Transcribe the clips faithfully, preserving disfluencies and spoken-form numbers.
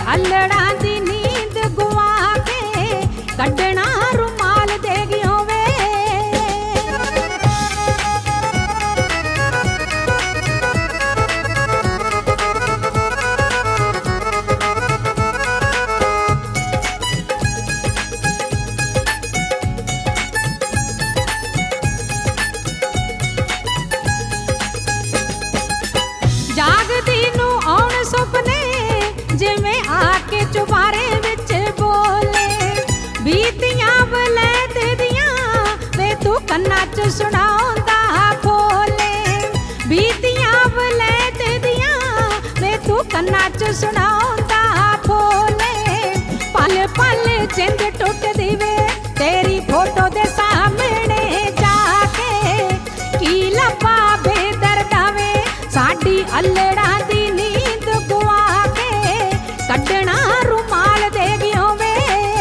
अल्लड़ा दी नींद गुआ के कड्डना रुमाल दे गियो वे। जागदी नू आउण सुपने जिवें आके चुबारे विच बोले, बीतियां वलैत दियां वे तू कन्ना च सुणाउंदा बोले, बीतियां वलैत दियां वे तू कन्ना च सुणाउंदा बोले। पल पल जिंद टुटदी वे तेरी फोटो दे सामने जाके, की लब्बा बेदर्दा वे साडी अल्लड़ा दी नींद गुआ के कड्डना रुमाल दे गियो वे।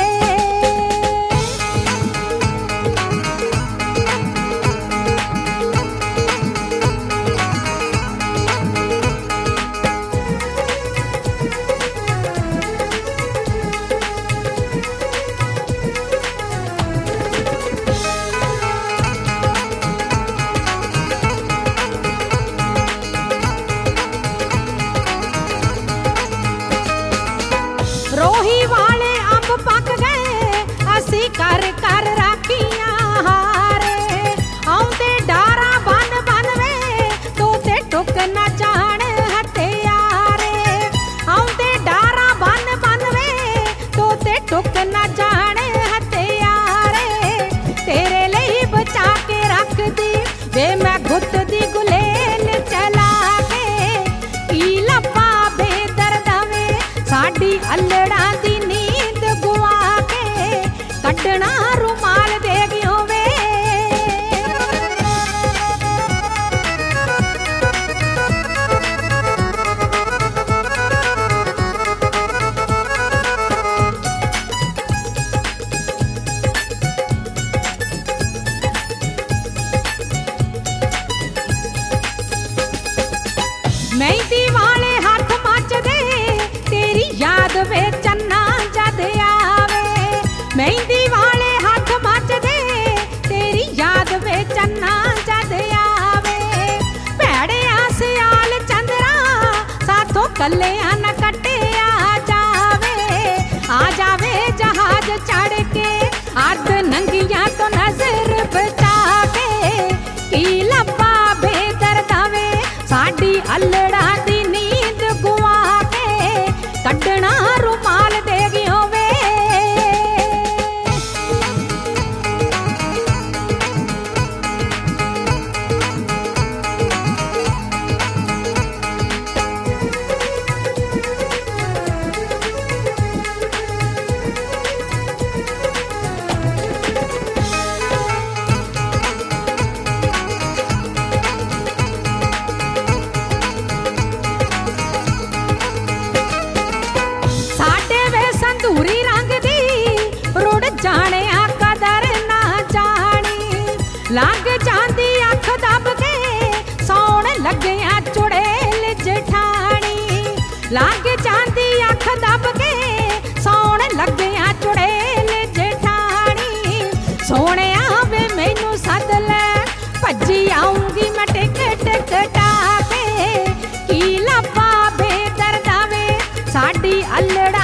रोही वाले अंब पक गए असी कर कर राखियां हारे, आउंदे डारा बन बन वे तू ते टुक ना जान हथियारे, आउंदे डारा बन बन वे तू ते टुक ना जान हथियारे। तेरे लिए बचा के रख दी वे मैं गुत्त दी गुलेल चला के, की लब्बा बेदर्दा वे साडी अल्लड़ा दी नींद गुआ के कड्डना रुमाल दे गियो वे। मेहंदी वाले हाथ मचदे तेरी याद वे चन्ना जद आवे, मेहंदी वाले हाथ मचदे तेरी याद वे चन्ना जद आवे। भैड़े सियाल चंद्रा साथों कल्लियां न कट्टिया जावे, आ जावे जहाज चढ़ के अध नंगियां तो नजर बचा के, की लब्बा बेदर्दा वे साडी अल्लड़ा दी नींद गुआ के कड्डना रुमाल दे गियो वे। साडे वे संधूरी रंग दी रुड़ जाने आ कदर ना जानी, लंघ जांदी अख दब के सौण लगिया चुड़ेल जठानी, लंघ जांदी अख दब के सौण लगिया चुड़ेल जठानी। सोने वे मैनू सद लै भज्जी आऊंगी मैं टिकट कटा के, की लब्बा बेदर्दा वे साडी अल्लड़ा